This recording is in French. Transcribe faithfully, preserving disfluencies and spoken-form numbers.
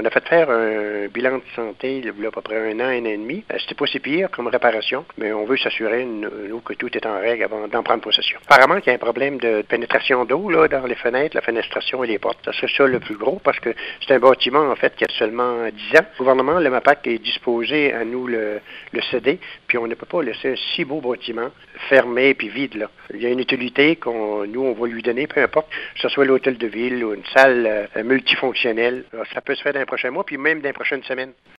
On a fait faire un bilan de santé il y a à peu près un an, un an et demi. Euh, C'était pas si pire comme réparation, mais on veut s'assurer, nous, que tout est en règle avant d'en prendre possession. Apparemment qu'il y a un problème de pénétration d'eau là dans les fenêtres, la fenestration et les portes. Ça serait ça le plus gros parce que c'est un bâtiment en fait qui a seulement dix ans. Le gouvernement, le MAPAC, est disposé à nous le, le céder, puis on ne peut pas laisser un si beau bâtiment fermé puis vide là. Il y a une utilité qu'on nous on va lui donner, peu importe, que ce soit l'hôtel de ville ou une salle euh, multifonctionnelle. Alors, ça peut se faire dans les prochains mois, puis même dans les prochaines semaines.